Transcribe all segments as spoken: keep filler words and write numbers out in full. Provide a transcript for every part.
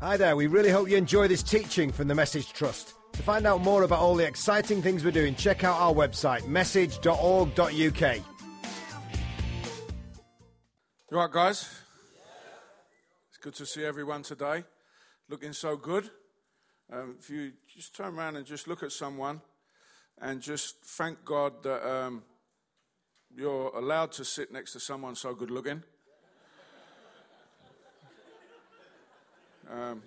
Hi there, we really hope you enjoy this teaching from the Message Trust. To find out more about all the exciting things we're doing, check out our website, message dot org dot U K. You all right, guys? It's good to see everyone today. Looking so good. Um, if you just turn around and just look at someone and just thank God that um, you're allowed to sit next to someone so good looking. Um,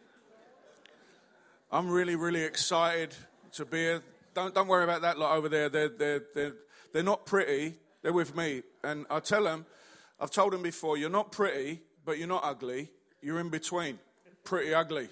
I'm really, really excited to be here. Don't don't worry about that lot over there. They're they're they're they're not pretty. They're with me, and I tell them, I've told them before, you're not pretty, but you're not ugly. You're in between, pretty ugly.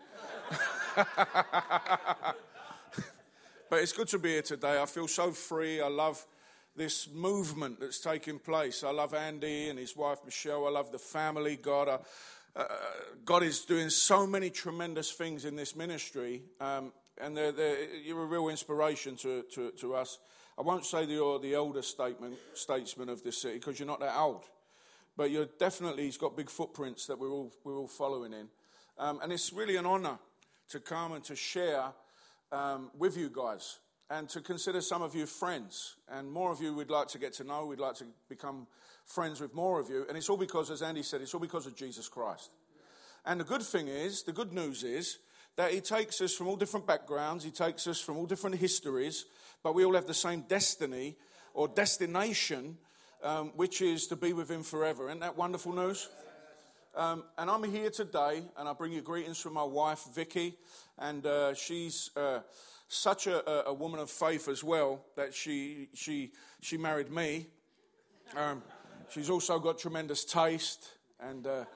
But it's good to be here today. I feel so free. I love this movement that's taking place. I love Andy and his wife Michelle. I love the family. God. I, Uh, God is doing so many tremendous things in this ministry, um, and they're, they're, you're a real inspiration to, to, to us. I won't say that you're the elder statement, statesman of this city, because you're not that old, but you're definitely, he's got big footprints that we're all, we're all following in. Um, and it's really an honor to come and to share um, with you guys, and to consider some of you friends, and more of you we'd like to get to know, we'd like to become friends with more of you, and it's all because, as Andy said, it's all because of Jesus Christ. And the good thing is, the good news is, that he takes us from all different backgrounds, he takes us from all different histories, but we all have the same destiny, or destination, um, which is to be with him forever. Isn't that wonderful news? Um, and I'm here today, and I bring you greetings from my wife, Vicky, and uh, she's uh, such a, a woman of faith as well, that she she she married me. Um, she's also got tremendous taste and uh,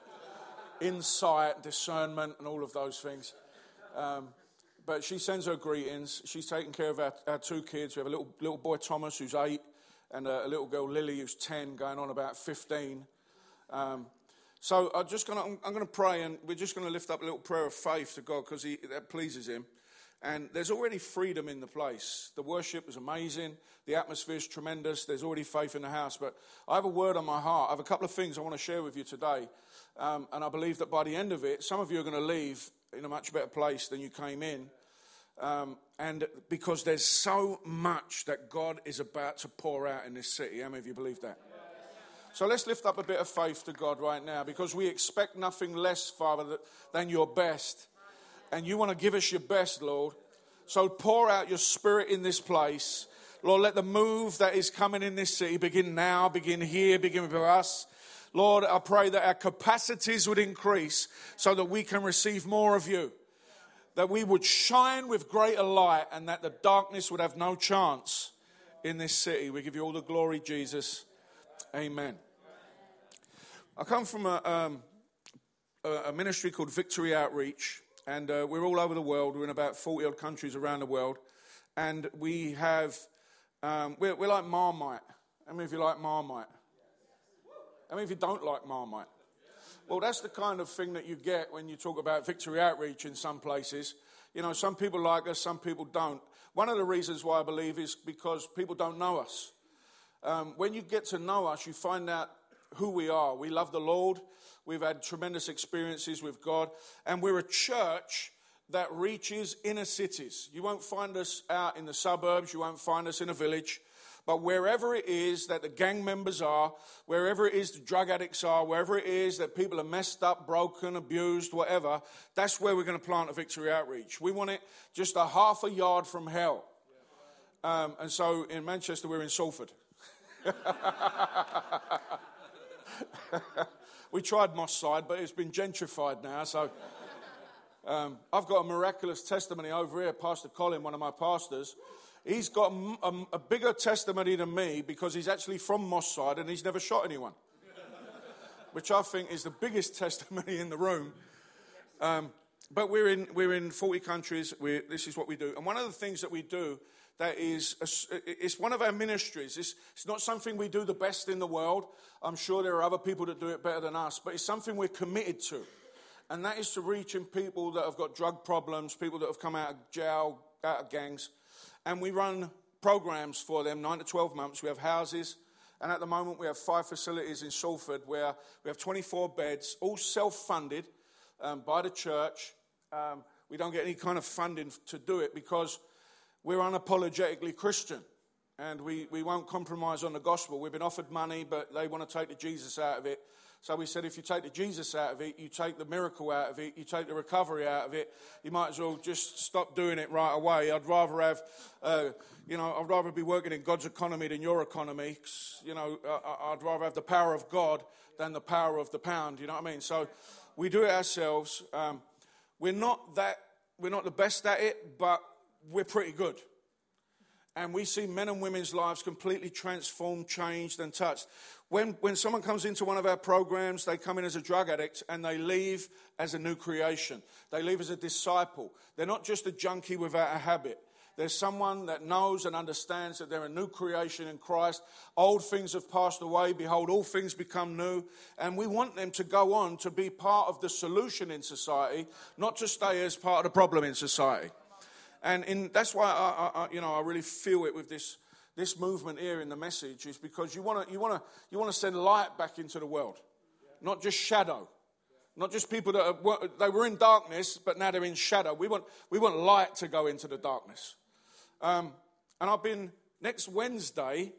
insight, discernment, and all of those things. Um, but she sends her greetings. She's taking care of our, our two kids. We have a little little boy, Thomas, who's eight, and a, a little girl, Lily, who's ten, going on about fifteen. Um, so I'm just gonna I'm, I'm gonna pray, and we're just gonna lift up a little prayer of faith to God, because that pleases him. And there's already freedom in the place. The worship is amazing. The atmosphere is tremendous. There's already faith in the house. But I have a word on my heart. I have a couple of things I want to share with you today. Um, and I believe that by the end of it, some of you are going to leave in a much better place than you came in. Um, and because there's so much that God is about to pour out in this city. How many of you believe that? So let's lift up a bit of faith to God right now, because we expect nothing less, Father, than your best. And you want to give us your best, Lord. So pour out your spirit in this place. Lord, let the move that is coming in this city begin now, begin here, begin with us. Lord, I pray that our capacities would increase so that we can receive more of you. That we would shine with greater light, and that the darkness would have no chance in this city. We give you all the glory, Jesus. Amen. I come from a, um, a ministry called Victory Outreach. And uh, we're all over the world. We're in about forty-odd countries around the world. And we have, um, we're, we're like Marmite. How many of you like Marmite? How many of you don't like Marmite? Well, that's the kind of thing that you get when you talk about Victory Outreach in some places. You know, some people like us, some people don't. One of the reasons why I believe is because people don't know us. Um, when you get to know us, you find out who we are. We love the Lord. We've had tremendous experiences with God. And we're a church that reaches inner cities. You won't find us out in the suburbs. You won't find us in a village. But wherever it is that the gang members are, wherever it is the drug addicts are, wherever it is that people are messed up, broken, abused, whatever, that's where we're going to plant a Victory Outreach. We want it just a half a yard from hell. Um, and so in Manchester, we're in Salford. We tried Moss Side, but it's been gentrified now. So um, I've got a miraculous testimony over here. Pastor Colin, one of my pastors, he's got a, a, a bigger testimony than me, because he's actually from Moss Side and he's never shot anyone, which I think is the biggest testimony in the room. Um, but we're in we're in forty countries. We're, this is what we do, and one of the things that we do that is, a, it's one of our ministries. It's, it's not something we do the best in the world. I'm sure there are other people that do it better than us, but it's something we're committed to. And that is to reaching people that have got drug problems, people that have come out of jail, out of gangs. And we run programs for them, nine to twelve months. We have houses. And at the moment, we have five facilities in Salford where we have twenty-four beds, all self-funded. um, by the church. Um, we don't get any kind of funding to do it because we're unapologetically Christian. And we, we won't compromise on the gospel. We've been offered money, but they want to take the Jesus out of it. So we said, if you take the Jesus out of it, you take the miracle out of it, you take the recovery out of it, you might as well just stop doing it right away. I'd rather have, uh, you know, I'd rather be working in God's economy than your economy. You know, I, I'd rather have the power of God than the power of the pound. You know what I mean? So we do it ourselves. Um, we're not that, we're not the best at it, but we're pretty good. And we see men and women's lives completely transformed, changed, and touched. When, when someone comes into one of our programs, they come in as a drug addict and they leave as a new creation. They leave as a disciple. They're not just a junkie without a habit. There's someone that knows and understands that they're a new creation in Christ. Old things have passed away. Behold, all things become new. And we want them to go on to be part of the solution in society, not to stay as part of the problem in society. And in, that's why I, I, you know, I really feel it with this this movement here in the message, is because you want to you want to you want to send light back into the world, not just shadow, not just people that are, they were in darkness but now they're in shadow. We want we want light to go into the darkness. Um, and I've been next Wednesday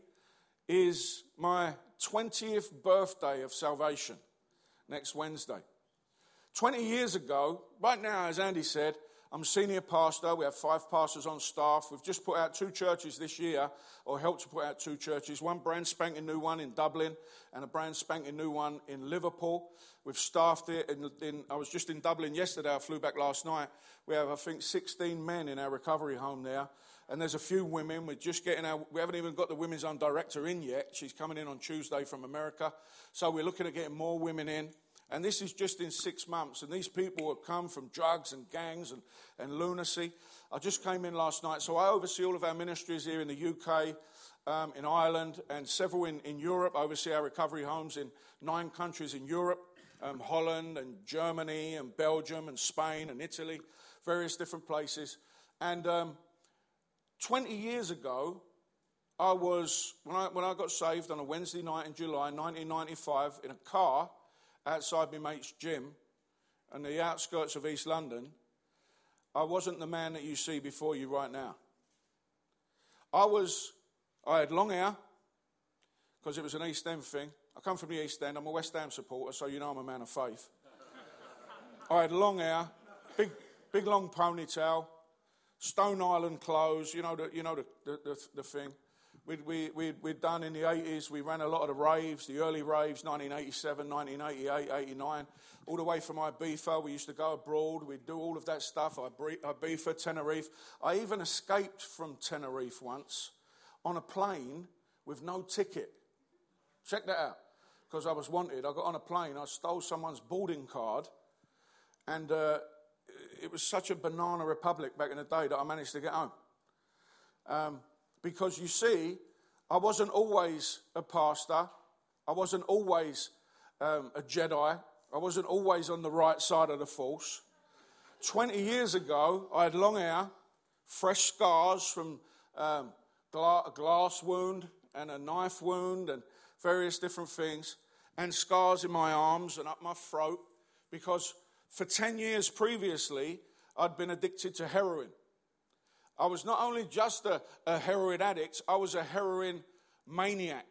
is my twentieth birthday of salvation. Next Wednesday, twenty years ago, right now, as Andy said, I'm senior pastor. We have five pastors on staff. We've just put out two churches this year, or helped to put out two churches. One brand spanking new one in Dublin, and a brand spanking new one in Liverpool. We've staffed it. In, in, I was just in Dublin yesterday. I flew back last night. We have, I think, sixteen men in our recovery home there. And there's a few women. We're just getting our, we haven't even got the women's own director in yet. She's coming in on Tuesday from America. So we're looking at getting more women in. And this is just in six months. And these people have come from drugs and gangs and, and lunacy. I just came in last night. So I oversee all of our ministries here in the U K, um, in Ireland, and several in, in Europe. I oversee our recovery homes in nine countries in Europe, um, Holland and Germany and Belgium and Spain and Italy, various different places. And um, twenty years ago, I was, when I, when I got saved on a Wednesday night in July nineteen ninety-five, in a car outside my mate's gym on the outskirts of East London, I wasn't the man that you see before you right now. I was, I had long hair, because it was an East End thing. I come from the East End. I'm a West Ham supporter, so you know I'm a man of faith. I had long hair, big, big long ponytail, Stone Island clothes, you know the, you know the, the, the, the thing. We'd, we, we'd, we'd done in the eighties, we ran a lot of the raves, the early raves, nineteen eighty-seven, nineteen eighty-eight, eighty-nine, all the way from Ibiza. We used to go abroad, we'd do all of that stuff, Ibiza, Tenerife. I even escaped from Tenerife once on a plane with no ticket. Check that out, because I was wanted. I got on a plane, I stole someone's boarding card, and uh, it was such a banana republic back in the day that I managed to get home. Um, Because you see, I wasn't always a pastor. I wasn't always um, a Jedi. I wasn't always on the right side of the Force. Twenty years ago, I had long hair, fresh scars from um, gla- a glass wound and a knife wound and various different things, and scars in my arms and up my throat, because for ten years previously, I'd been addicted to heroin. I was not only just a, a heroin addict, I was a heroin maniac.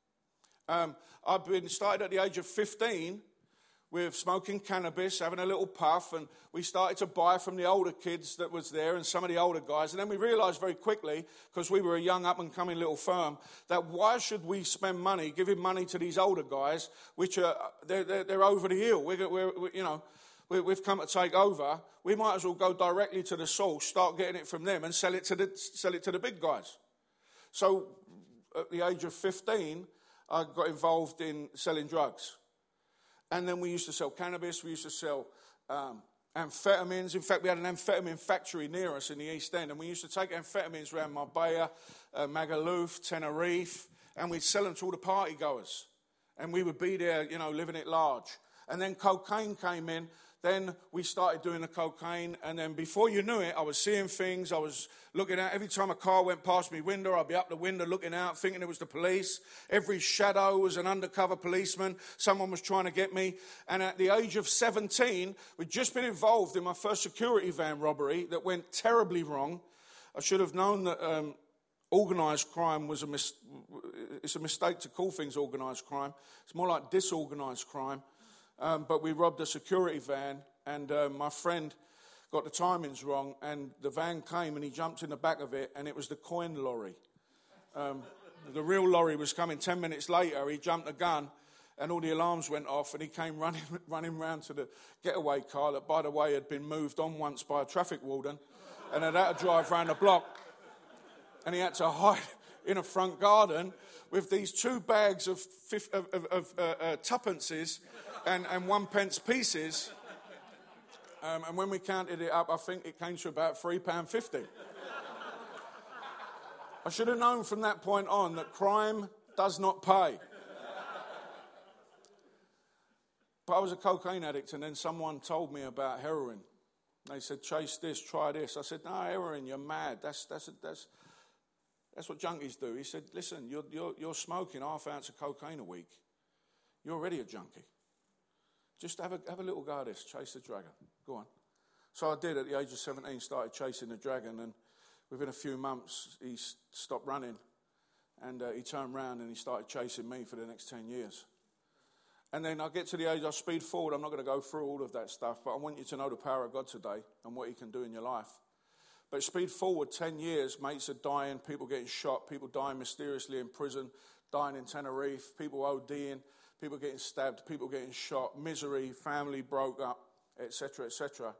Um, I've been started at the age of fifteen with smoking cannabis, having a little puff, and we started to buy from the older kids that was there and some of the older guys. And then we realized very quickly, because we were a young up-and-coming little firm, that why should we spend money giving money to these older guys, which are they're, they're, they're over the hill. We're, we're, we're you know. We've come to take over. We might as well go directly to the source, start getting it from them, and sell it to the sell it to the big guys. So, at the age of fifteen, I got involved in selling drugs, and then we used to sell cannabis. We used to sell um, amphetamines. In fact, we had an amphetamine factory near us in the East End, and we used to take amphetamines around Marbella, uh, Magaluf, Tenerife, and we'd sell them to all the party goers, and we would be there, you know, living it large. And then cocaine came in. Then we started doing the cocaine, and then before you knew it, I was seeing things. I was looking out. Every time a car went past my window, I'd be up the window looking out, thinking it was the police. Every shadow was an undercover policeman. Someone was trying to get me. And at the age of seventeen, we'd just been involved in my first security van robbery that went terribly wrong. I should have known that um, organised crime was a mis- it's a mistake to call things organised crime. It's more like disorganised crime. Um, but we robbed a security van, and uh, my friend got the timings wrong, and the van came, and he jumped in the back of it, and it was the coin lorry. Um, the real lorry was coming ten minutes later. He jumped the gun, and all the alarms went off, and he came running running round to the getaway car that, by the way, had been moved on once by a traffic warden, and had had to drive round the block, and he had to hide in a front garden with these two bags of, fifth, of, of, of uh, uh, tuppences and, and one pence pieces. Um, and when we counted it up, I think it came to about three pounds fifty. I should have known from that point on that crime does not pay. But I was a cocaine addict, and then someone told me about heroin. They said, chase this, try this. I said, no, heroin, you're mad. That's, that's, that's, that's what junkies do. He said, listen, you're, you're, you're smoking half ounce of cocaine a week. You're already a junkie. Just have a, have a little go at this, chase the dragon. Go on. So I did at the age of seventeen, started chasing the dragon, and within a few months he stopped running, and uh, he turned around and he started chasing me for the next ten years. And then I get to the age, I speed forward, I'm not going to go through all of that stuff, but I want you to know the power of God today and what he can do in your life. But speed forward ten years, mates are dying, people getting shot, people dying mysteriously in prison, dying in Tenerife, people ODing, people getting stabbed, people getting shot, misery, family broke up, et cetera, et cetera.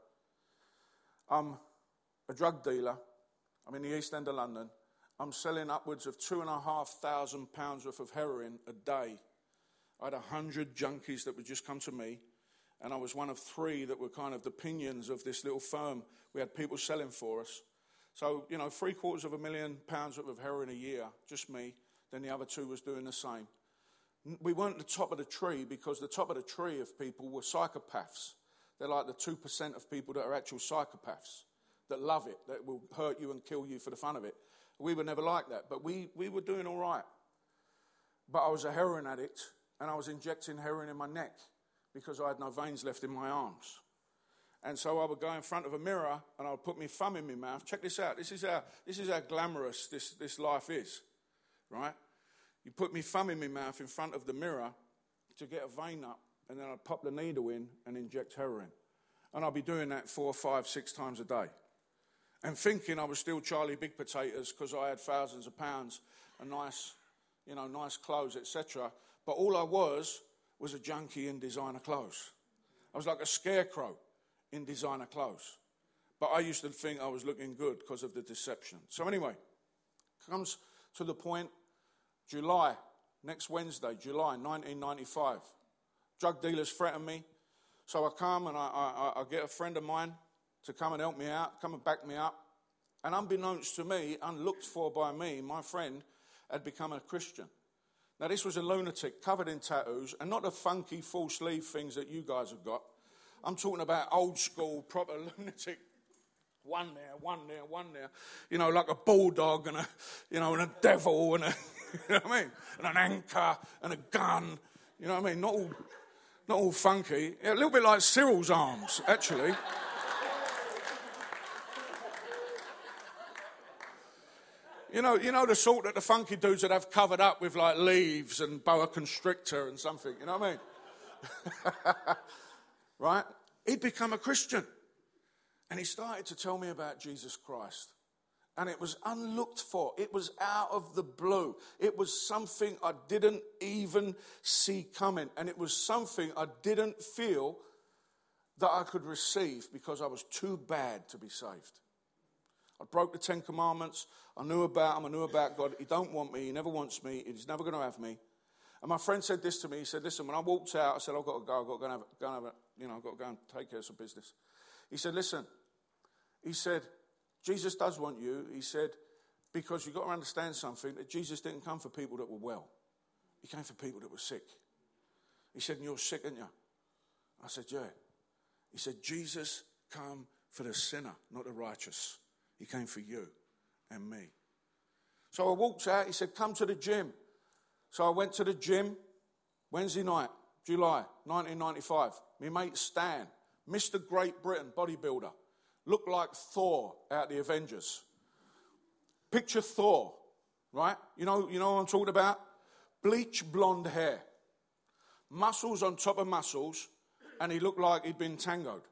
I'm a drug dealer. I'm in the East End of London. I'm selling upwards of two and a half thousand pounds worth of heroin a day. I had a hundred junkies that would just come to me, and I was one of three that were kind of the pinions of this little firm. We had people selling for us. So, you know, three quarters of a million pounds worth of heroin a year, just me. Then the other two was doing the same. We weren't the top of the tree because the top of the tree of people were psychopaths. They're like the two percent of people that are actual psychopaths, that love it, that will hurt you and kill you for the fun of it. We were never like that, but we, we were doing all right. But I was a heroin addict, and I was injecting heroin in my neck because I had no veins left in my arms. And so I would go in front of a mirror, and I would put my thumb in my mouth. Check this out. This is how, this is how glamorous this, this life is, right? You put me thumb in my mouth in front of the mirror to get a vein up, and then I'd pop the needle in and inject heroin. And I'd be doing that four, five, six times a day. And thinking I was still Charlie Big Potatoes because I had thousands of pounds and nice, you know, nice clothes, et cetera. But all I was was a junkie in designer clothes. I was like a scarecrow in designer clothes. But I used to think I was looking good because of the deception. So anyway, comes to the point, July, next Wednesday, July nineteen ninety-five. Drug dealers threaten me. So I come and I, I, I get a friend of mine to come and help me out, come and back me up. And unbeknownst to me, unlooked for by me, my friend had become a Christian. Now this was a lunatic covered in tattoos, and not the funky full sleeve things that you guys have got. I'm talking about old school, proper lunatic. One there, one there, one there. You know, like a bulldog and a, you know, and a devil and a, you know what I mean? And an anchor and a gun. You know what I mean? Not all, not all funky. Yeah, a little bit like Cyril's arms, actually. You know, you know the sort that the funky dudes that have covered up with like leaves and boa constrictor and something. You know what I mean? Right? He'd become a Christian. And he started to tell me about Jesus Christ. And it was unlooked for. It was out of the blue. It was something I didn't even see coming. And it was something I didn't feel that I could receive because I was too bad to be saved. I broke the Ten Commandments. I knew about him. I knew about God. He don't want me. He never wants me. He's never going to have me. And my friend said this to me. He said, listen, when I walked out, I said, I've got to go. I've got to go and have, go and have a, you know, I've got to go and take care of some business. He said, listen, he said, Jesus does want you. He said, because you've got to understand something, that Jesus didn't come for people that were well. He came for people that were sick. He said, and you're sick, aren't you? I said, yeah. He said, Jesus came for the sinner, not the righteous. He came for you and me. So I walked out. He said, come to the gym. So I went to the gym Wednesday night, July nineteen ninety-five. My mate Stan, Mister Great Britain bodybuilder, looked like Thor out of the Avengers. Picture Thor, right? You know, you know what I'm talking about? Bleach blonde hair, muscles on top of muscles, and he looked like he'd been tangoed.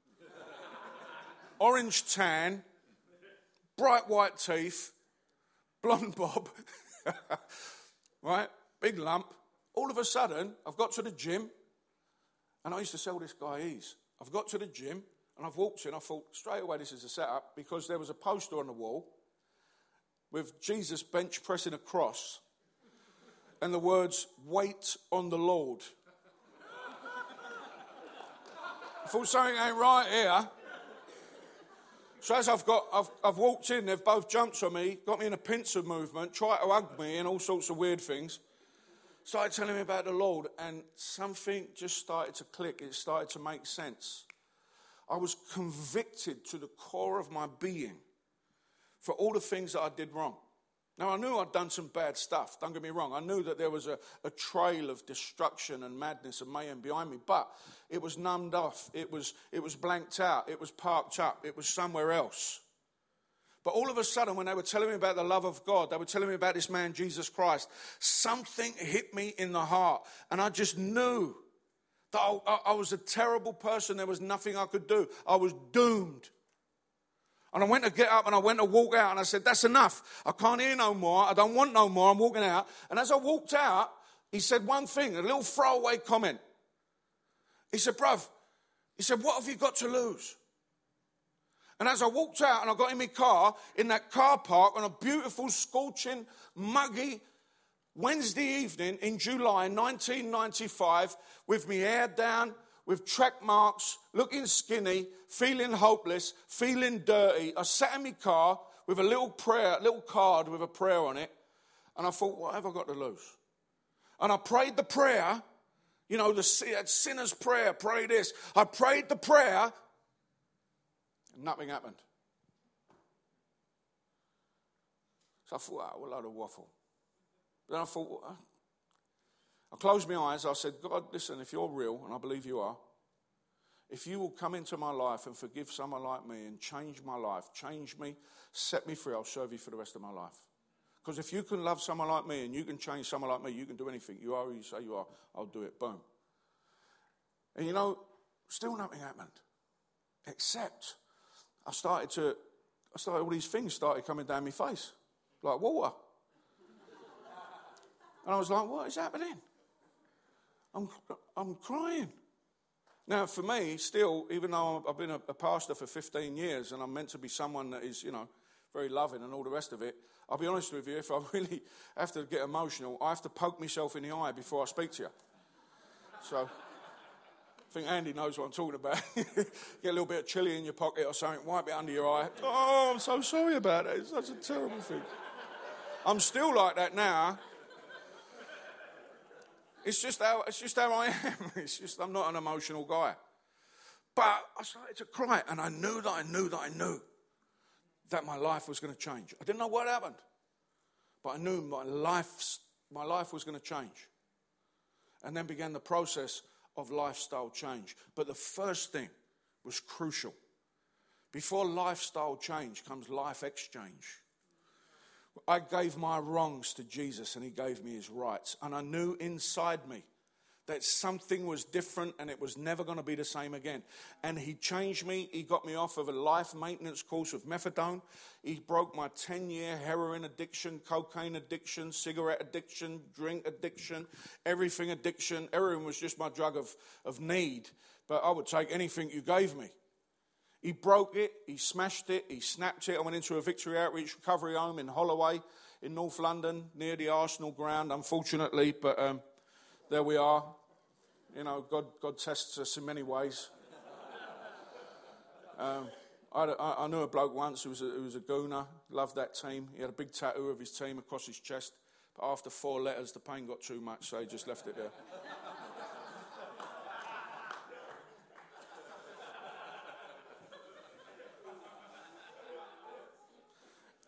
Orange tan, bright white teeth, blonde bob, right? Big lump. All of a sudden, I've got to the gym, and I used to sell this guy ease. I've got to the gym, and I've walked in. I thought, straight away, this is a setup, because there was a poster on the wall with Jesus bench pressing a cross and the words, wait on the Lord. I thought something ain't right here. So as I've got, I've, I've walked in, they've both jumped on me, got me in a pincer movement, tried to hug me and all sorts of weird things. Started telling me about the Lord, and something just started to click. It started to make sense. I was convicted to the core of my being for all the things that I did wrong. Now, I knew I'd done some bad stuff, don't get me wrong. I knew that there was a, a trail of destruction and madness and mayhem behind me, but it was numbed off. It was, it was blanked out. It was parked up. It was somewhere else. But all of a sudden, when they were telling me about the love of God, they were telling me about this man, Jesus Christ, something hit me in the heart. And I just knew that I, I, I was a terrible person. There was nothing I could do. I was doomed. And I went to get up and I went to walk out, and I said, that's enough. I can't hear no more. I don't want no more. I'm walking out. And as I walked out, he said one thing, a little throwaway comment. He said, bruv, he said, what have you got to lose? And as I walked out and I got in my car, in that car park on a beautiful, scorching, muggy Wednesday evening in July nineteen ninety-five, with my hair down, with track marks, looking skinny, feeling hopeless, feeling dirty, I sat in my car with a little prayer, a little card with a prayer on it, and I thought, what have I got to lose? And I prayed the prayer, you know, the sinner's prayer, pray this. I prayed the prayer, and nothing happened. So I thought, oh, what a load of waffle. Then I thought, well, I closed my eyes. I said, God, listen, if you're real, and I believe you are, if you will come into my life and forgive someone like me and change my life, change me, set me free, I'll serve you for the rest of my life. Because if you can love someone like me and you can change someone like me, you can do anything. You are who you say you are. I'll do it. Boom. And you know, still nothing happened. Except I started to, I started, all these things started coming down my face, like water. And I was like, what is happening? I'm, I'm crying. Now, for me, still, even though I've been a, a pastor for fifteen years and I'm meant to be someone that is, you know, very loving and all the rest of it, I'll be honest with you, if I really have to get emotional, I have to poke myself in the eye before I speak to you. So, I think Andy knows what I'm talking about. Get a little bit of chili in your pocket or something, wipe it under your eye. Oh, I'm so sorry about it. It's such a terrible thing. I'm still like that now. It's just how it's just how I am. It's just I'm not an emotional guy. But I started to cry, and I knew that I knew that I knew that my life was going to change. I didn't know what happened, but I knew my life my life was going to change. And then began the process of lifestyle change. But the first thing was crucial. Before lifestyle change comes life exchange. I gave my wrongs to Jesus and he gave me his rights. And I knew inside me that something was different and it was never going to be the same again. And he changed me. He got me off of a life maintenance course with methadone. He broke my ten-year heroin addiction, cocaine addiction, cigarette addiction, drink addiction, everything addiction. Heroin was just my drug of, of need, but I would take anything you gave me. He broke it, he smashed it, he snapped it. I went into a Victory Outreach recovery home in Holloway in North London, near the Arsenal ground, unfortunately, but um, there we are. You know, God, God tests us in many ways. Um, I, I, I knew a bloke once who was a, who was a gooner, loved that team. He had a big tattoo of his team across his chest, but after four letters, the pain got too much, so he just left it there.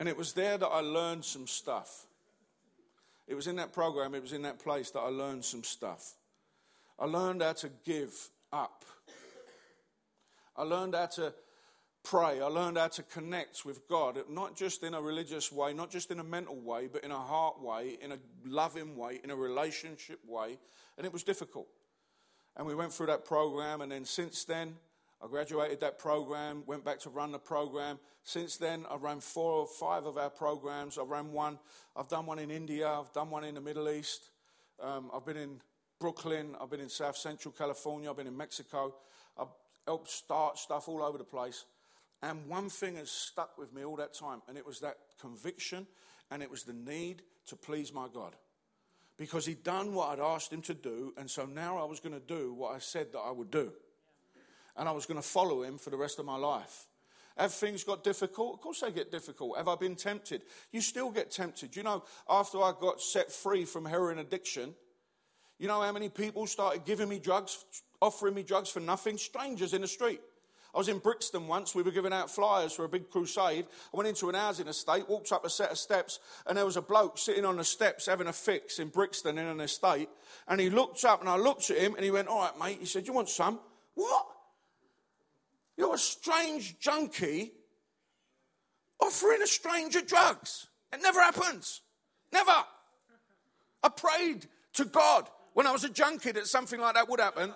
And it was there that I learned some stuff. It was in that program, it was in that place that I learned some stuff. I learned how to give up. I learned how to pray. I learned how to connect with God, not just in a religious way, not just in a mental way, but in a heart way, in a loving way, in a relationship way. And it was difficult. And we went through that program, and then since then, I graduated that program, went back to run the program. Since then, I ran four or five of our programs. I ran one. I've done one in India. I've done one in the Middle East. Um, I've been in Brooklyn. I've been in South Central California. I've been in Mexico. I've helped start stuff all over the place. And one thing has stuck with me all that time, and it was that conviction, and it was the need to please my God. Because he'd done what I'd asked him to do, and so now I was going to do what I said that I would do. And I was going to follow him for the rest of my life. Have things got difficult? Of course they get difficult. Have I been tempted? You still get tempted. You know, after I got set free from heroin addiction, you know how many people started giving me drugs, offering me drugs for nothing? Strangers in the street. I was in Brixton once. We were giving out flyers for a big crusade. I went into an housing estate, walked up a set of steps, and there was a bloke sitting on the steps having a fix in Brixton in an estate. And he looked up, and I looked at him, and he went, "All right, mate." He said, "You want some?" "What? You're a strange junkie offering a stranger drugs. It never happens. Never. I prayed to God when I was a junkie that something like that would happen.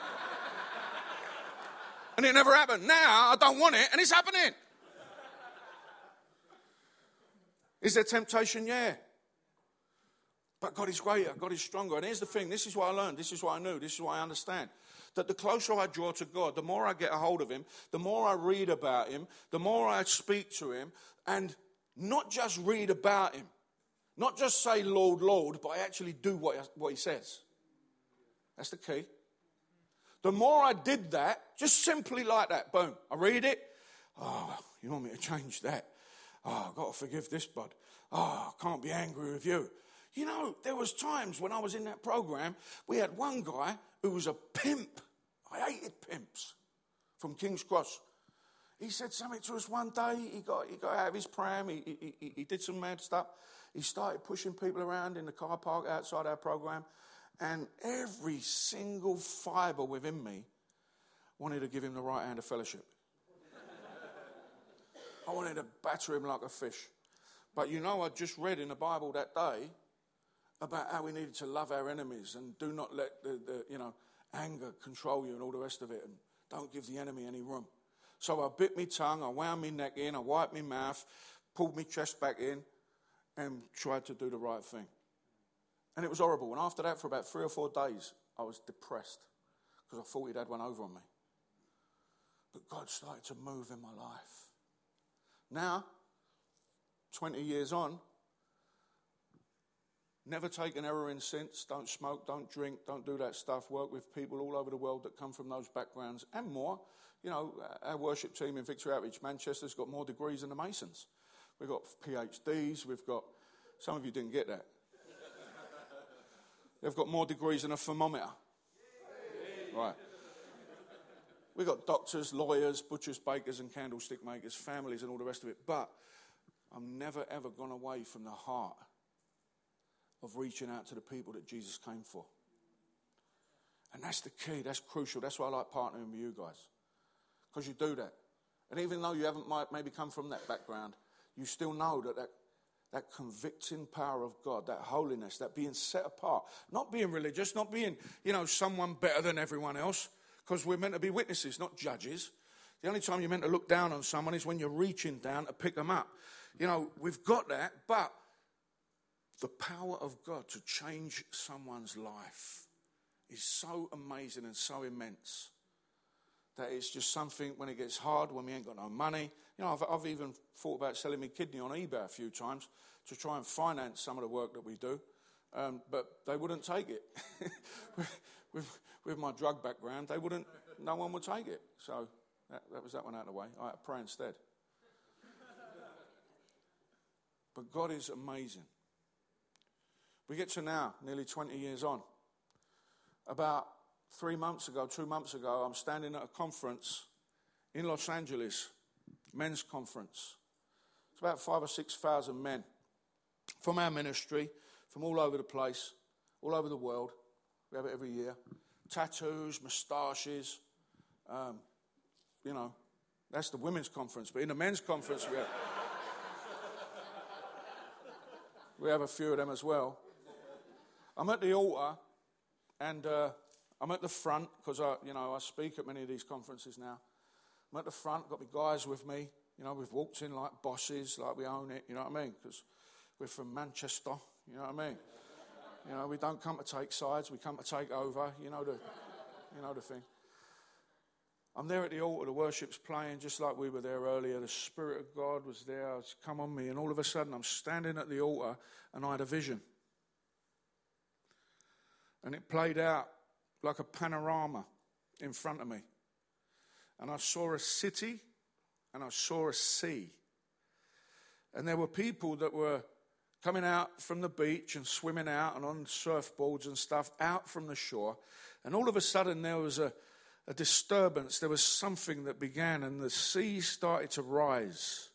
And it never happened. Now I don't want it, and it's happening. Is there temptation? Yeah. But God is greater. God is stronger. And here's the thing. This is what I learned. This is what I knew. This is what I understand. That the closer I draw to God, the more I get a hold of him, the more I read about him, the more I speak to him, and not just read about him. Not just say, "Lord, Lord," but I actually do what, what he says. That's the key. The more I did that, just simply like that, boom, I read it. "Oh, you want me to change that? Oh, I've got to forgive this, bud. Oh, I can't be angry with you." You know, there was times when I was in that program, we had one guy who was a pimp. I hated pimps from King's Cross. He said something to us one day. He got he got out of his pram. He, he, he, he did some mad stuff. He started pushing people around in the car park outside our program. And every single fibre within me wanted to give him the right hand of fellowship. I wanted to batter him like a fish. But you know, I just read in the Bible that day about how we needed to love our enemies and do not let the, the you know, anger control you and all the rest of it, and don't give the enemy any room. So I bit my tongue, I wound my neck in, I wiped my mouth, pulled my chest back in, and tried to do the right thing. And it was horrible. And after that, for about three or four days, I was depressed because I thought he'd had one over on me. But God started to move in my life. Now, twenty years on, never taken heroin since, don't smoke, don't drink, don't do that stuff, work with people all over the world that come from those backgrounds and more. You know, our worship team in Victory Outreach Manchester's got more degrees than the Masons. We've got PhDs, we've got, some of you didn't get that. They've got more degrees than a thermometer. Right. We've got doctors, lawyers, butchers, bakers and candlestick makers, families and all the rest of it. But I've never, ever gone away from the heart of reaching out to the people that Jesus came for. And that's the key. That's crucial. That's why I like partnering with you guys. Because you do that. And even though you haven't might maybe come from that background, you still know that that That convicting power of God, that holiness, that being set apart. Not being religious, not being, you know, someone better than everyone else. Because we're meant to be witnesses, not judges. The only time you're meant to look down on someone is when you're reaching down to pick them up. You know, we've got that, but the power of God to change someone's life is so amazing and so immense that it's just something when it gets hard, when we ain't got no money. You know, I've, I've even thought about selling my kidney on eBay a few times to try and finance some of the work that we do, um, but they wouldn't take it. with, with, with my drug background, they wouldn't. No one would take it. So that, that was that one out of the way. I had to pray instead. But God is amazing. We get to now, nearly twenty years on. About three months ago, two months ago, I'm standing at a conference in Los Angeles, men's conference. It's about five or six thousand men from our ministry, from all over the place, all over the world. We have it every year. Tattoos, moustaches, um, you know, that's the women's conference. But in the men's conference, we have, we have a few of them as well. I'm at the altar, and uh, I'm at the front because I, you know, I speak at many of these conferences now. I'm at the front, got my guys with me. You know, we've walked in like bosses, like we own it. You know what I mean? Because we're from Manchester. You know what I mean? You know, we don't come to take sides. We come to take over. You know the, you know the thing. I'm there at the altar. The worship's playing just like we were there earlier. The Spirit of God was there. It's come on me, and all of a sudden, I'm standing at the altar, and I had a vision. And it played out like a panorama in front of me. And I saw a city, and I saw a sea. And there were people that were coming out from the beach and swimming out and on surfboards and stuff out from the shore. And all of a sudden there was a, a disturbance. There was something that began, and the sea started to rise.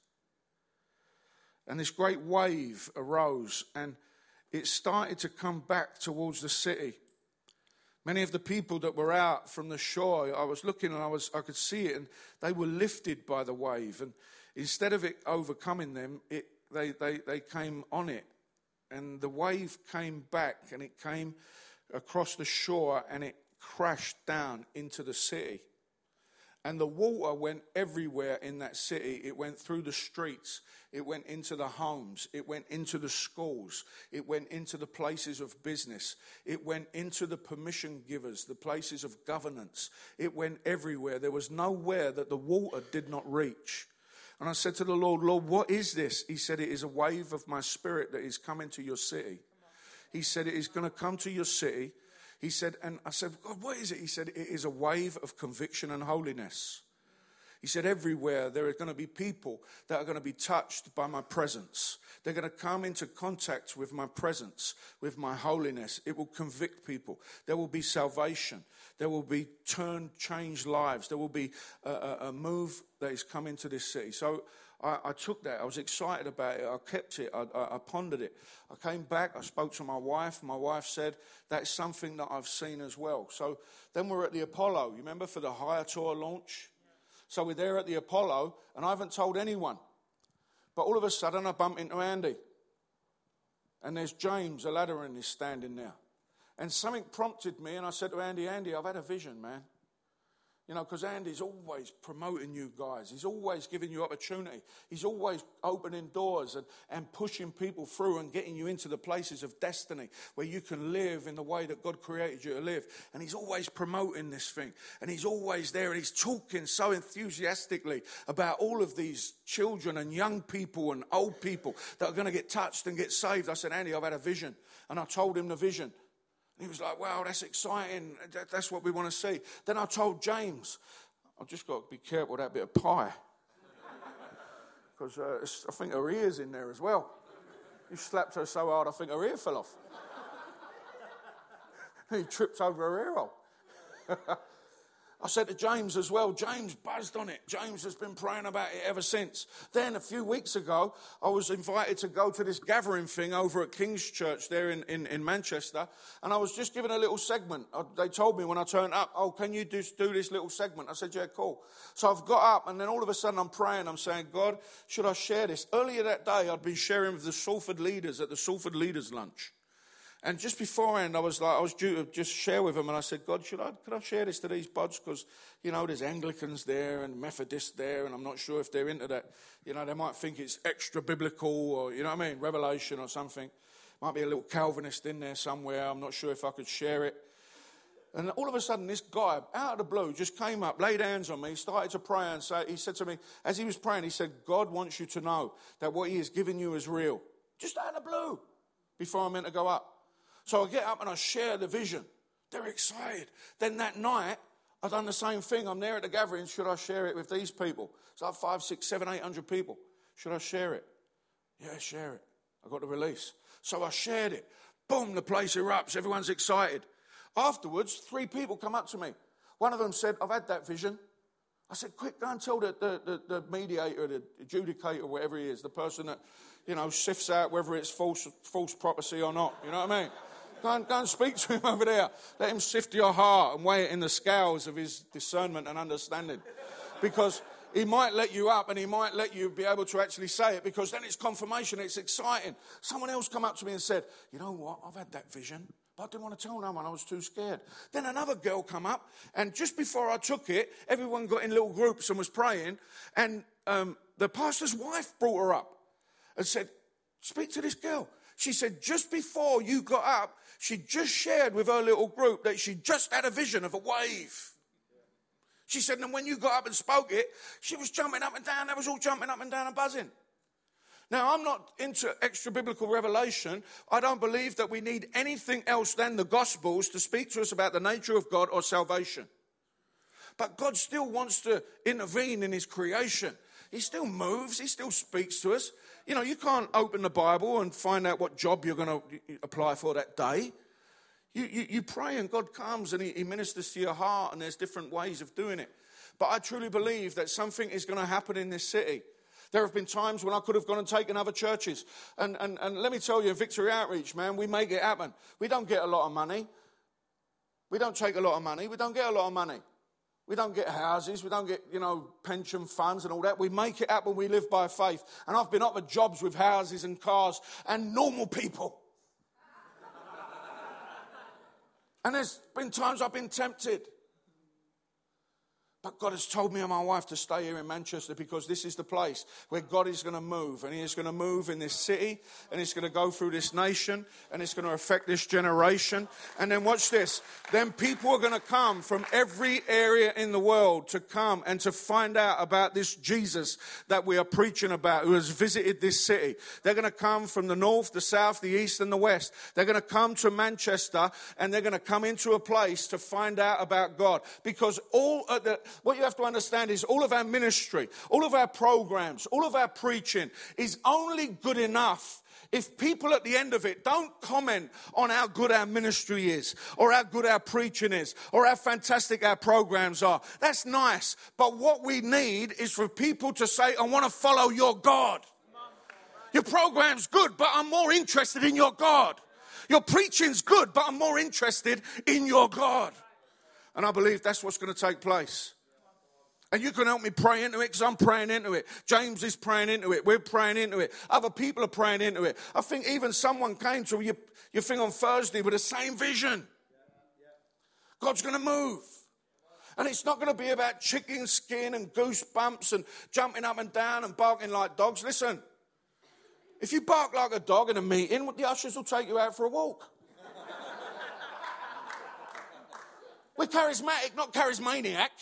And this great wave arose, and it started to come back towards the city. Many of the people that were out from the shore, I was looking and I was I could see it, and they were lifted by the wave. And instead of it overcoming them, it they, they, they came on it. And the wave came back, and it came across the shore, and it crashed down into the city. And the water went everywhere in that city. It went through the streets. It went into the homes. It went into the schools. It went into the places of business. It went into the permission givers, the places of governance. It went everywhere. There was nowhere that the water did not reach. And I said to the Lord, Lord, what is this? He said, it is a wave of my Spirit that is coming to your city. He said, it is going to come to your city. He said, and I said, God, what is it? He said, it is a wave of conviction and holiness. He said, everywhere there are going to be people that are going to be touched by my presence. They're going to come into contact with my presence, with my holiness. It will convict people. There will be salvation. There will be turned, changed lives. There will be a, a, a move that is coming to this city. So I, I took that. I was excited about it. I kept it. I, I, I pondered it. I came back. I spoke to my wife. My wife said, that's something that I've seen as well. So then we're at the Apollo. You remember for the Higher Tour launch? So we're there at the Apollo, and I haven't told anyone. But all of a sudden, I bump into Andy. And there's James, a ladder, and he's standing there. And something prompted me, and I said to Andy, Andy, I've had a vision, man. You know, because Andy's always promoting you guys. He's always giving you opportunity. He's always opening doors and, and pushing people through and getting you into the places of destiny where you can live in the way that God created you to live. And he's always promoting this thing. And he's always there, and he's talking so enthusiastically about all of these children and young people and old people that are going to get touched and get saved. I said, Andy, I've had a vision. And I told him the vision. He was like, wow, that's exciting. That's what we want to see. Then I told James, I've just got to be careful with that bit of pie. Because uh, I think her ear's in there as well. You slapped her so hard, I think her ear fell off. He tripped over her ear hole. I said to James as well, James buzzed on it. James has been praying about it ever since. Then a few weeks ago, I was invited to go to this gathering thing over at King's Church there in, in, in Manchester. And I was just given a little segment. I, they told me when I turned up, oh, can you just do this little segment? I said, yeah, cool. So I've got up, and then all of a sudden I'm praying. I'm saying, God, should I share this? Earlier that day, I'd been sharing with the Salford leaders at the Salford Leaders Lunch. And just beforehand, I was like, I was due to just share with them, and I said, God, should I, could I share this to these buds? Because, you know, there's Anglicans there and Methodists there, and I'm not sure if they're into that. You know, they might think it's extra biblical or, you know what I mean, Revelation or something. Might be a little Calvinist in there somewhere. I'm not sure if I could share it. And all of a sudden, this guy, out of the blue, just came up, laid hands on me, started to pray, and say, he said to me, as he was praying, he said, God wants you to know that what he has given you is real. Just out of the blue, before I'm meant to go up. So I get up and I share the vision. They're excited. Then that night, I've done the same thing. I'm there at the gathering. Should I share it with these people? It's like five, six, seven, eight hundred people. Should I share it? Yeah, share it. I got the release. So I shared it. Boom, the place erupts. Everyone's excited. Afterwards, three people come up to me. One of them said, I've had that vision. I said, quick, go and tell the, the, the, the mediator, the adjudicator, whatever he is, the person that, you know, sifts out whether it's false false prophecy or not. You know what I mean? Go and, go and speak to him over there. Let him sift your heart and weigh it in the scales of his discernment and understanding. Because he might let you up and he might let you be able to actually say it, because then it's confirmation, it's exciting. Someone else come up to me and said, you know what, I've had that vision, but I didn't want to tell no one, I was too scared. Then another girl come up, and just before I took it, everyone got in little groups and was praying, and um, the pastor's wife brought her up and said, speak to this girl. She said, just before you got up, she just shared with her little group that she just had a vision of a wave. She said, and when you got up and spoke it, she was jumping up and down. They was all jumping up and down and buzzing. Now, I'm not into extra biblical revelation. I don't believe that we need anything else than the Gospels to speak to us about the nature of God or salvation. But God still wants to intervene in his creation. He still moves. He still speaks to us. You know, you can't open the Bible and find out what job you're going to apply for that day. You, you, you pray and God comes and he, he ministers to your heart, and there's different ways of doing it. But I truly believe that something is going to happen in this city. There have been times when I could have gone and taken other churches. And, and, and let me tell you, Victory Outreach, man, we make it happen. We don't get a lot of money. We don't take a lot of money. We don't get a lot of money. We don't get houses. We don't get, you know, pension funds and all that. We make it happen. We live by faith. And I've been offered jobs with houses and cars and normal people. And there's been times I've been tempted. But God has told me and my wife to stay here in Manchester, because this is the place where God is going to move. And he is going to move in this city, and it's going to go through this nation, and it's going to affect this generation. And then watch this. Then people are going to come from every area in the world to come and to find out about this Jesus that we are preaching about, who has visited this city. They're going to come from the north, the south, the east, and the west. They're going to come to Manchester, and they're going to come into a place to find out about God. Because all of the what you have to understand is all of our ministry, all of our programs, all of our preaching is only good enough if people at the end of it don't comment on how good our ministry is, or how good our preaching is, or how fantastic our programs are. That's nice. But what we need is for people to say, I want to follow your God. Your program's good, but I'm more interested in your God. Your preaching's good, but I'm more interested in your God. And I believe that's what's going to take place. And you can help me pray into it, because I'm praying into it. James is praying into it. We're praying into it. Other people are praying into it. I think even someone came to your, your thing on Thursday with the same vision. God's going to move. And it's not going to be about chicken skin and goosebumps and jumping up and down and barking like dogs. Listen, if you bark like a dog in a meeting, the ushers will take you out for a walk. We're charismatic, not charismaniac.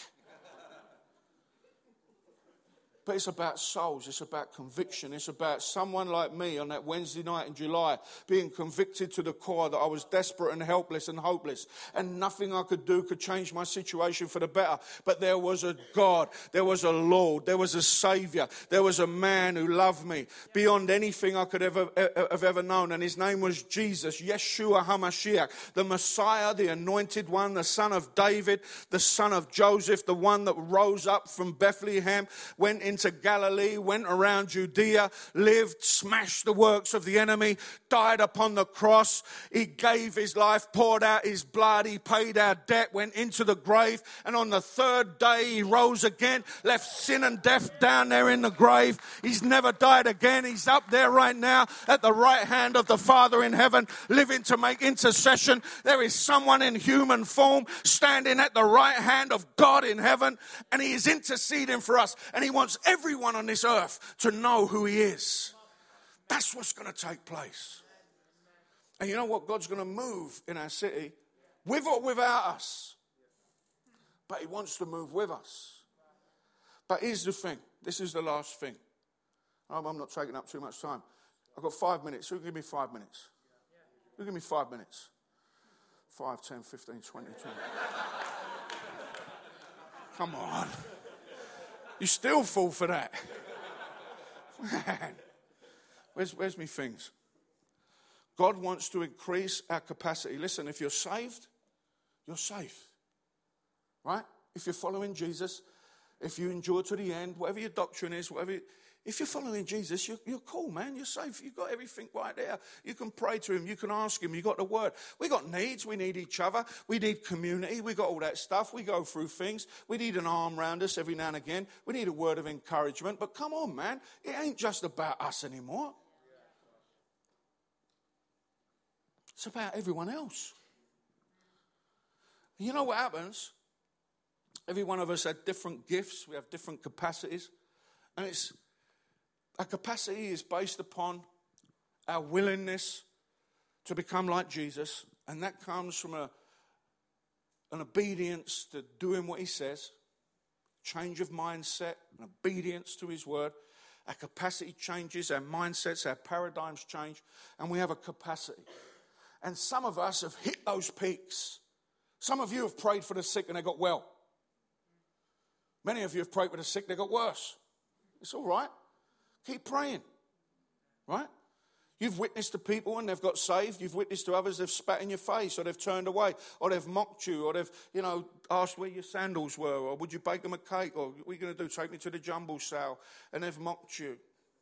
But it's about souls. It's about conviction. It's about someone like me on that Wednesday night in July being convicted to the core that I was desperate and helpless and hopeless, and nothing I could do could change my situation for the better. But there was a God. There was a Lord. There was a Savior. There was a man who loved me beyond anything I could ever have ever known. And his name was Jesus, Yeshua HaMashiach, the Messiah, the Anointed One, the Son of David, the Son of Joseph, the one that rose up from Bethlehem, went in to Galilee, went around Judea, lived, smashed the works of the enemy, died upon the cross. He gave his life, poured out his blood. He paid our debt, went into the grave. And on the third day, he rose again, left sin and death down there in the grave. He's never died again. He's up there right now at the right hand of the Father in heaven, living to make intercession. There is someone in human form standing at the right hand of God in heaven, and he is interceding for us. And he wants everyone on this earth to know who he is. That's what's going to take place. And you know what? God's going to move in our city, with or without us. But he wants to move with us. But here's the thing. This is the last thing. I'm not taking up too much time. I've got five minutes. Who give me five minutes? Who give me five minutes? Five, ten, fifteen, twenty, twenty. Come on. You still fall for that. Man. Where's, where's me things? God wants to increase our capacity. Listen, if you're saved, you're safe. Right? If you're following Jesus, if you endure to the end, whatever your doctrine is, whatever you, if you're following Jesus, you're, you're cool, man. You're safe. You've got everything right there. You can pray to him. You can ask him. You've got the word. We got needs. We need each other. We need community. We got all that stuff. We go through things. We need an arm around us every now and again. We need a word of encouragement. But come on, man. It ain't just about us anymore. It's about everyone else. You know what happens? Every one of us had different gifts. We have different capacities. And it's our capacity is based upon our willingness to become like Jesus. And that comes from a, an obedience to doing what he says. Change of mindset, an obedience to his word. Our capacity changes, our mindsets, our paradigms change. And we have a capacity. And some of us have hit those peaks. Some of you have prayed for the sick and they got well. Many of you have prayed for the sick, they got worse. It's all right. Keep praying. Right? You've witnessed to people and they've got saved. You've witnessed to others, they've spat in your face or they've turned away or they've mocked you or they've, you know, asked where your sandals were or would you bake them a cake or what are you going to do, take me to the jumble sale, and they've mocked you.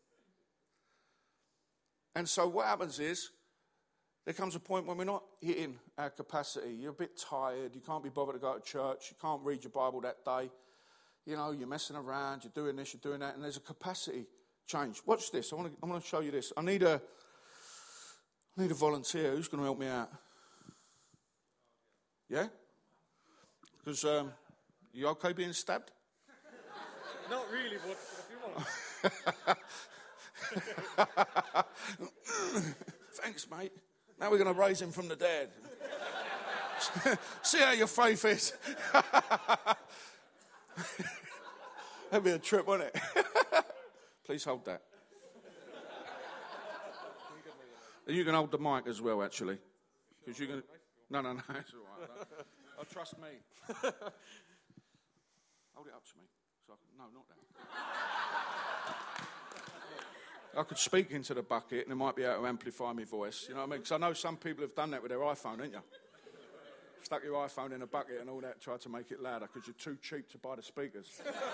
And so what happens is there comes a point when we're not hitting our capacity. You're a bit tired. You can't be bothered to go to church. You can't read your Bible that day. You know, you're messing around. You're doing this, you're doing that. And there's a capacity change. Watch this. I want to, I want to show you this. I need a, I need a volunteer. Who's going to help me out? Yeah? Because um, you okay being stabbed? Not really, but if you want. Thanks, mate. Now we're going to raise him from the dead. See how your faith is. That'd be a trip, wouldn't it? Please hold that. You can hold the mic as well, actually. Because you can. No, no, no. It's all right. Oh, trust me. Hold it up to me. So I can... No, not that. I could speak into the bucket and it might be able to amplify my voice. You know what I mean? Because I know some people have done that with their iPhone, haven't you? Stuck your iPhone in a bucket and all that, tried to make it louder because you're too cheap to buy the speakers.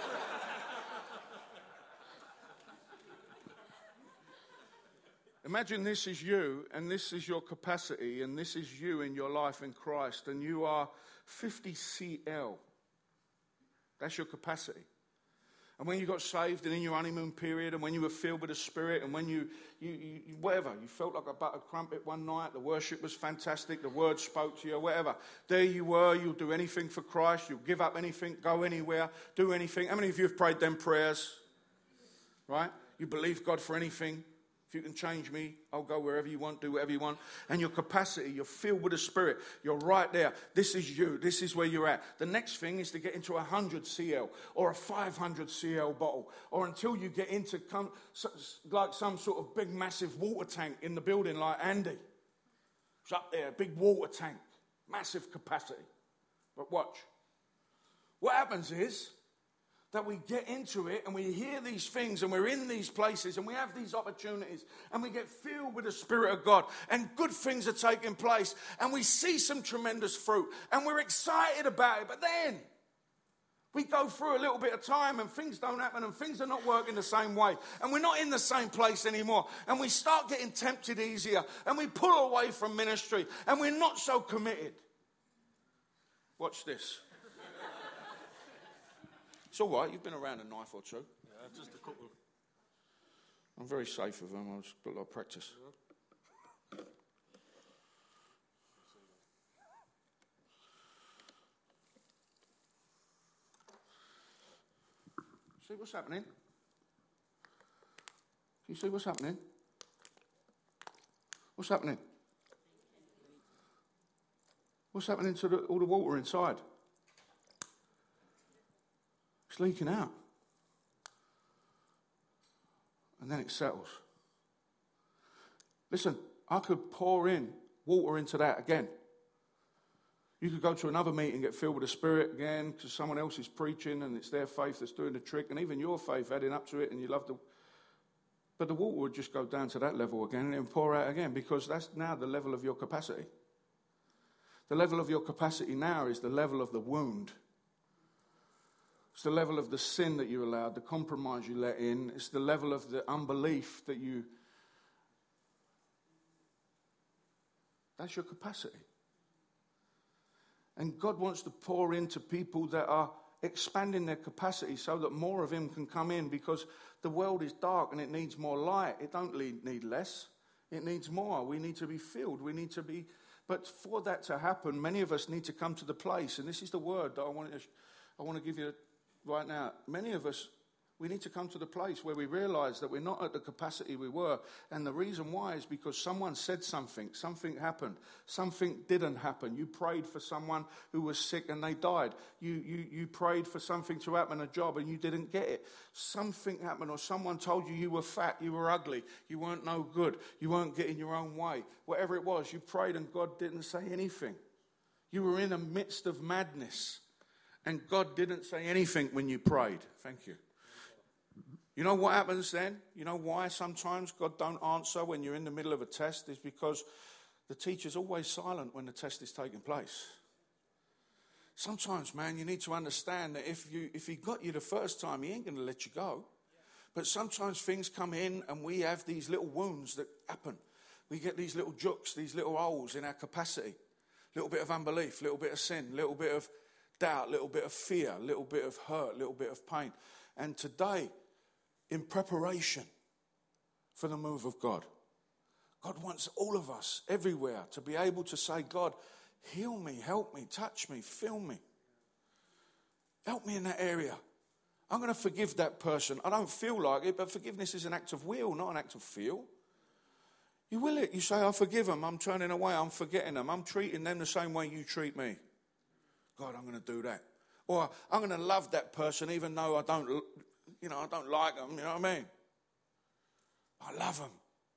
Imagine this is you, and this is your capacity, and this is you in your life in Christ, and you are fifty C L. That's your capacity. And when you got saved and in your honeymoon period and when you were filled with the Spirit and when you, you, you, whatever, you felt like a buttered crumpet one night, the worship was fantastic, the word spoke to you, whatever. There you were, you'll do anything for Christ, you'll give up anything, go anywhere, do anything. How many of you have prayed them prayers? Right? You believe God for anything. If you can change me, I'll go wherever you want, do whatever you want. And your capacity, you're filled with the Spirit. You're right there. This is you. This is where you're at. The next thing is to get into a one hundred C L or a five hundred C L bottle. Or until you get into come, like some sort of big, massive water tank in the building like Andy. It's up there, big water tank. Massive capacity. But watch. What happens is that we get into it and we hear these things and we're in these places and we have these opportunities and we get filled with the Spirit of God and good things are taking place and we see some tremendous fruit and we're excited about it. But then we go through a little bit of time and things don't happen and things are not working the same way and we're not in the same place anymore and we start getting tempted easier and we pull away from ministry and we're not so committed. Watch this. It's all right, you've been around a knife or two. Yeah, just a couple. I'm very safe with them, I've got a lot of practice. Yeah. See what's happening? Can you see what's happening? What's happening? What's happening to the, all the water inside? It's leaking out. And then it settles. Listen, I could pour in water into that again. You could go to another meeting, get filled with the Spirit again, because someone else is preaching and it's their faith that's doing the trick, and even your faith adding up to it, and you love the... But the water would just go down to that level again and then pour out again, because that's now the level of your capacity. The level of your capacity now is the level of the wound. It's the level of the sin that you allowed, the compromise you let in. It's the level of the unbelief that you... That's your capacity. And God wants to pour into people that are expanding their capacity so that more of him can come in, because the world is dark and it needs more light. It don't need less. It needs more. We need to be filled. We need to be... But for that to happen, many of us need to come to the place, and this is the word that I want to, I want to give you right now. Many of us, we need to come to the place where we realize that we're not at the capacity we were. And the reason why is because someone said something, something happened, something didn't happen. You prayed for someone who was sick and they died. You, you, you prayed for something to happen, a job, and you didn't get it. Something happened, or someone told you you were fat, you were ugly, you weren't no good, you weren't getting your own way. Whatever it was, you prayed and God didn't say anything. You were in the midst of madness and God didn't say anything when you prayed. Thank you. You know what happens then? You know why sometimes God don't answer when you're in the middle of a test? Is because the teacher's always silent when the test is taking place. Sometimes, man, you need to understand that if you if he got you the first time, he ain't going to let you go. But sometimes things come in and we have these little wounds that happen. We get these little jukes, these little holes in our capacity. A little bit of unbelief, a little bit of sin, a little bit of doubt, a little bit of fear, a little bit of hurt, a little bit of pain. And today, in preparation for the move of God, God wants all of us everywhere to be able to say, God, heal me, help me, touch me, fill me. Help me in that area. I'm going to forgive that person. I don't feel like it, but forgiveness is an act of will, not an act of feel. You will it. You say, I forgive them. I'm turning away. I'm forgetting them. I'm treating them the same way you treat me. God, I'm going to do that. Or I'm going to love that person even though I don't, you know, I don't like them. You know what I mean? I love them.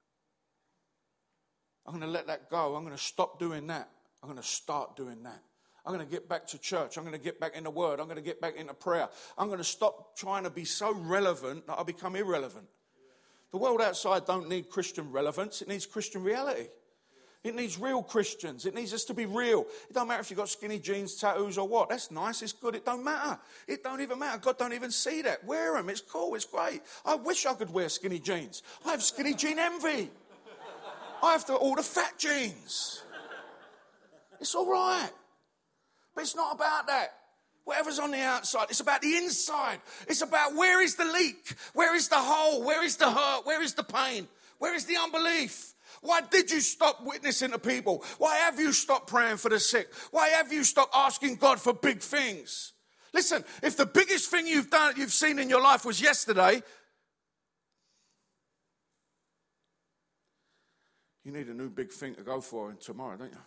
I'm going to let that go. I'm going to stop doing that. I'm going to start doing that. I'm going to get back to church. I'm going to get back in the word. I'm going to get back into prayer. I'm going to stop trying to be so relevant that I become irrelevant. The world outside don't need Christian relevance. It needs Christian reality. It needs real Christians. It needs us to be real. It don't matter if you've got skinny jeans, tattoos or what. That's nice. It's good. It don't matter. It don't even matter. God don't even see that. Wear them. It's cool. It's great. I wish I could wear skinny jeans. I have skinny jean envy. I have to order fat jeans. It's all right. But it's not about that. Whatever's on the outside, it's about the inside. It's about where is the leak? Where is the hole? Where is the hurt? Where is the pain? Where is the unbelief? Why did you stop witnessing to people? Why have you stopped praying for the sick? Why have you stopped asking God for big things? Listen, if the biggest thing you've done, you've seen in your life was yesterday, you need a new big thing to go for in tomorrow, don't you?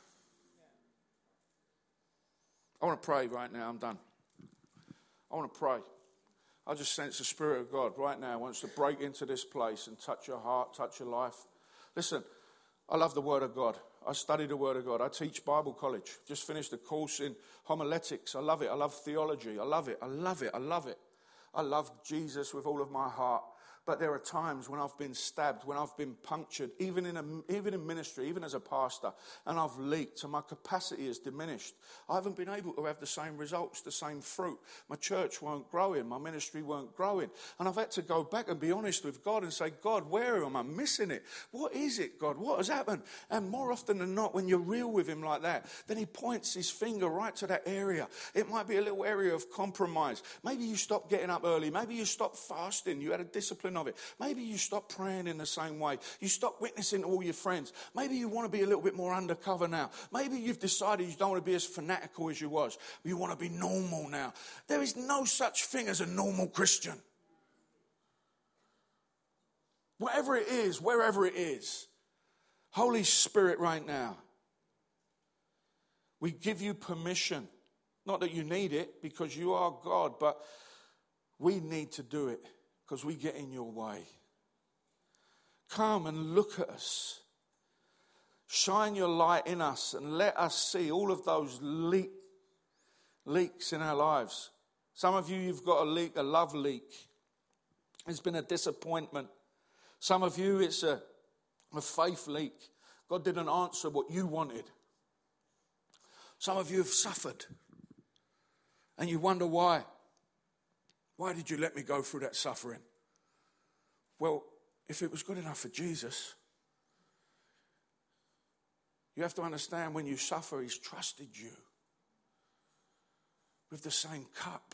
I want to pray right now. I'm done. I want to pray. I just sense the Spirit of God right now wants to break into this place and touch your heart, touch your life. Listen, I love the Word of God. I study the Word of God. I teach Bible college. Just finished a course in homiletics. I love it. I love theology. I love it. I love it. I love it. I love Jesus with all of my heart. But there are times when I've been stabbed, when I've been punctured, even in a, even in ministry, even as a pastor, and I've leaked, and my capacity is diminished. I haven't been able to have the same results, the same fruit. My church weren't growing, my ministry weren't growing. And I've had to go back and be honest with God and say, God, where am I missing it? What is it, God? What has happened? And more often than not, when you're real with him like that, then he points his finger right to that area. It might be a little area of compromise. Maybe you stopped getting up early. Maybe you stopped fasting. You had a discipline of it. Maybe you stop praying in the same way. You stop witnessing to all your friends. Maybe you want to be a little bit more undercover now. Maybe you've decided you don't want to be as fanatical as you was. But you want to be normal now. There is no such thing as a normal Christian. Whatever it is, wherever it is, Holy Spirit right now, we give you permission. Not that you need it because you are God, but we need to do it. Because we get in your way. Come and look at us. Shine your light in us and let us see all of those leak, leaks in our lives. Some of you, you've got a leak, a love leak. It's been a disappointment. Some of you, it's a, a faith leak. God didn't answer what you wanted. Some of you have suffered. And you wonder why. Why did you let me go through that suffering? Well, if it was good enough for Jesus, you have to understand when you suffer, he's trusted you with the same cup.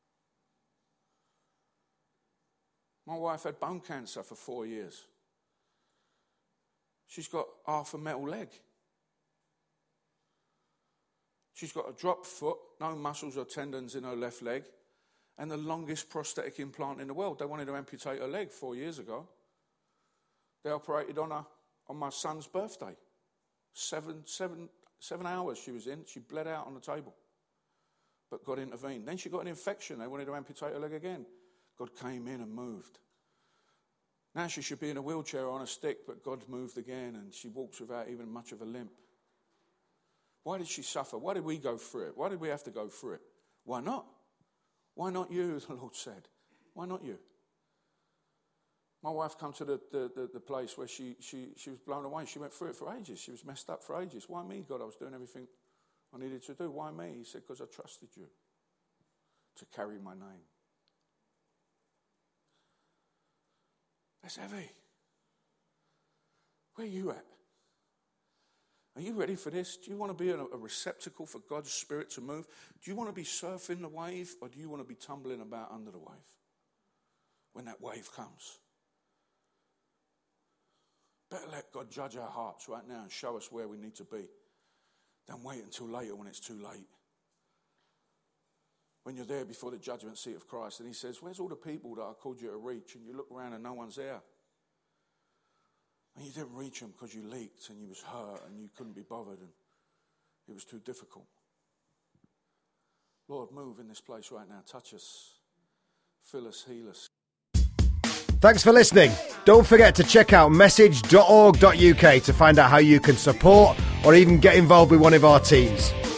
My wife had bone cancer for four years. She's got half a metal leg. She's got a drop foot, no muscles or tendons in her left leg, and the longest prosthetic implant in the world. They wanted to amputate her leg four years ago. They operated on her on my son's birthday. Seven, seven, seven hours she was in. She bled out on the table. But God intervened. Then she got an infection. They wanted to amputate her leg again. God came in and moved. Now she should be in a wheelchair or on a stick, but God moved again, and she walks without even much of a limp. Why did she suffer? Why did we go through it? Why did we have to go through it? Why not? Why not you, the Lord said. Why not you? My wife came to the, the, the, the place where she, she, she was blown away. She went through it for ages. She was messed up for ages. Why me, God? I was doing everything I needed to do. Why me? He said, because I trusted you to carry my name. That's heavy. Where are you at? Are you ready for this? Do you want to be a, a receptacle for God's Spirit to move? Do you want to be surfing the wave, or do you want to be tumbling about under the wave when that wave comes? Better let God judge our hearts right now and show us where we need to be than wait until later when it's too late. When you're there before the judgment seat of Christ and he says, where's all the people that I called you to reach? And you look around and no one's there. And you didn't reach them because you leaked and you was hurt and you couldn't be bothered and it was too difficult. Lord, move in this place right now. Touch us. Fill us, heal us. Thanks for listening. Don't forget to check out message dot org dot U K to find out how you can support or even get involved with one of our teams.